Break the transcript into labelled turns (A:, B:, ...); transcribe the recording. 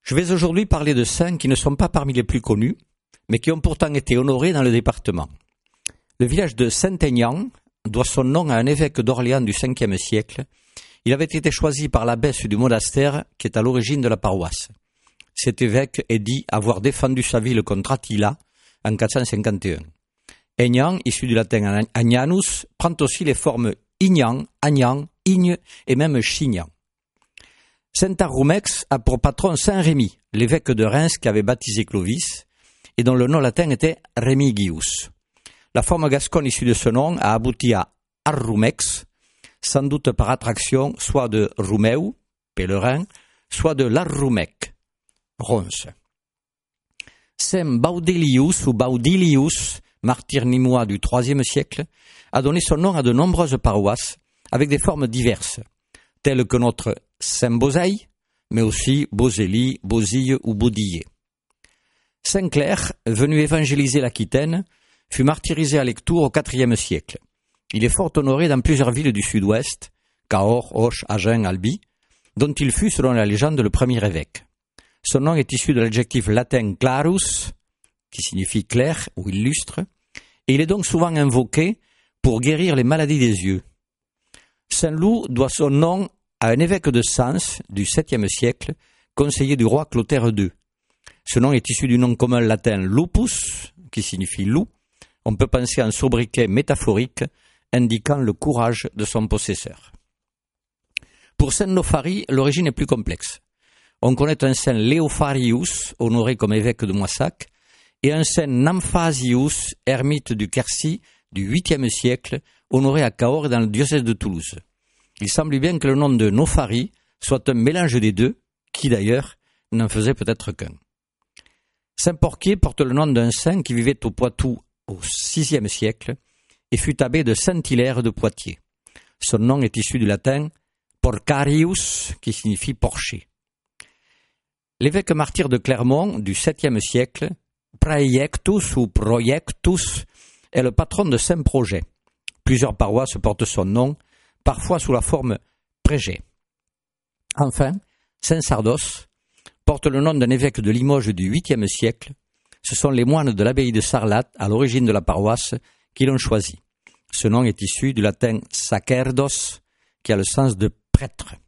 A: Je vais aujourd'hui parler de saints qui ne sont pas parmi les plus connus, mais qui ont pourtant été honorés dans le département. Le village de Saint-Aignan doit son nom à un évêque d'Orléans du 5e siècle. Il avait été choisi par l'abbesse du monastère qui est à l'origine de la paroisse. Cet évêque est dit avoir défendu sa ville contre Attila en 451. Aignan, issu du latin Agnanus, prend aussi les formes Ignan, Agnan, Igne et même Chignan. Saint-Arroumex a pour patron Saint Rémy, l'évêque de Reims qui avait baptisé Clovis et dont le nom latin était Remigius. La forme gasconne issue de ce nom a abouti à Arroumex, sans doute par attraction soit de Roumeu, pèlerin, soit de l'Arroumec, ronce. Saint Baudilius ou Baudilius, martyr nîmois du IIIe siècle, a donné son nom à de nombreuses paroisses avec des formes diverses, telles que notre Saint-Bozaï, mais aussi Bozélie, Bozille ou Baudillé. Saint Clair, venu évangéliser l'Aquitaine, fut martyrisé à Lectoure au IVe siècle. Il est fort honoré dans plusieurs villes du sud-ouest, Cahors, Auch, Agen, Albi, dont il fut, selon la légende, le premier évêque. Son nom est issu de l'adjectif latin clarus, qui signifie clair ou illustre, et il est donc souvent invoqué pour guérir les maladies des yeux. Saint-Loup doit son nom à un évêque de Sens du 7e siècle, conseiller du roi Clotaire II. Ce nom est issu du nom commun latin lupus, qui signifie loup. On peut penser à un sobriquet métaphorique indiquant le courage de son possesseur. Pour Saint Nofari, l'origine est plus complexe. On connaît un Saint Léopharius, honoré comme évêque de Moissac, et un Saint Namphasius, ermite du Quercy du 8e siècle, honoré à Cahors et dans le diocèse de Toulouse. Il semble bien que le nom de Nofari soit un mélange des deux, qui d'ailleurs n'en faisait peut-être qu'un. Saint Porquier porte le nom d'un saint qui vivait au Poitou au VIe siècle et fut abbé de Saint-Hilaire de Poitiers. Son nom est issu du latin Porcarius, qui signifie porcher. L'évêque martyr de Clermont du 7e siècle, Praeiectus ou Proiectus, est le patron de Saint-Projet. Plusieurs paroisses portent son nom, parfois sous la forme Prégé. Enfin, Saint-Sardos porte le nom d'un évêque de Limoges du 8e siècle. Ce sont les moines de l'abbaye de Sarlat, à l'origine de la paroisse, qui l'ont choisi. Ce nom est issu du latin sacerdos, qui a le sens de prêtre.